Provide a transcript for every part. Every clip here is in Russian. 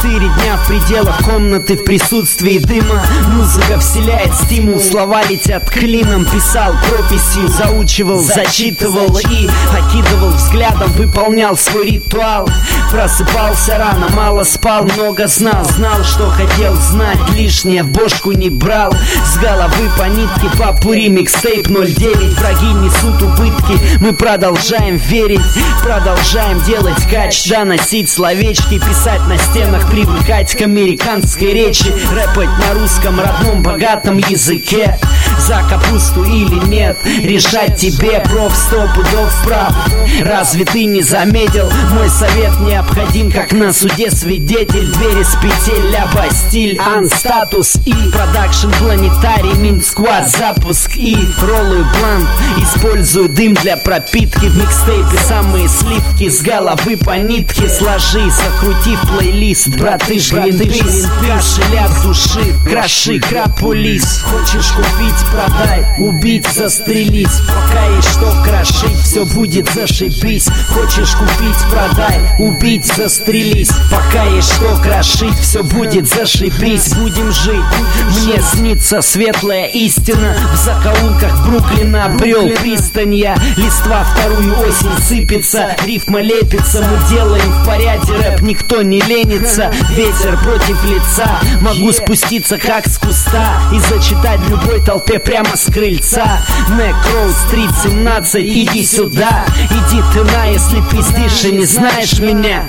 24 дня в пределах комнаты, в присутствии дыма. Музыка вселяет стимул, слова летят клином. Писал прописью, заучивал, зачитывал и окидывал взглядом, выполнял свой ритуал. Просыпался рано, мало спал, много знал. Знал, что хотел знать, лишнее в бошку не брал. С головы по нитке, попури, микстейп 09. Враги несут убытки, мы продолжаем верить. Продолжаем делать кач, доносить словечки, писать на стенах, привыкать к американской речи. Рэпать на русском родном богатом языке. За капусту или нет, решать тебе, проф, 100 пудов прав. Разве ты не заметил? Мой совет необходим, как на суде свидетель. Двери с петель, ляба, стиль, анстатус и продакшн, планетарий, минсквад, запуск и роллую блант. Использую дым для пропитки в микстейпе, самые сливки с головы по нитке. Сложи, закрути в плейлист, браты, глинпис, кашель от души, кроши, крапулис. Хочешь купить, продай, убить, застрелись. Пока есть что крошить, все будет зашибись. Хочешь купить, продай, убить, застрелись. Пока есть что крошить, все будет зашибись. Будем жить, мне снится светлая истина. В закоулках Бруклина обрел пристань я. Листва вторую осень сыпется, рифма лепится. Мы делаем в порядке рэп, никто не ленится. Ветер против лица, могу спуститься как с куста и зачитать любой толпе прямо с крыльца. Некроу, стрит 17, иди сюда. Иди ты на, если пиздишь и не знаешь меня.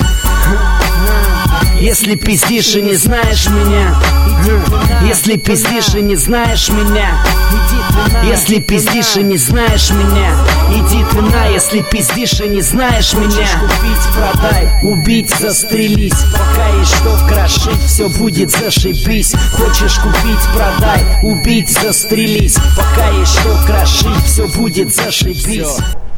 Если пиздишь и не знаешь меня. Если пиздишь и не знаешь меня. Если пиздишь и не знаешь меня. Иди ты на, если пиздишь и не знаешь меня. Купить, продай, убить, застрелись. Пока есть что крошить, все будет зашибись. Хочешь купить, продай, убить, застрелись. Пока есть что крошить, все будет зашибись.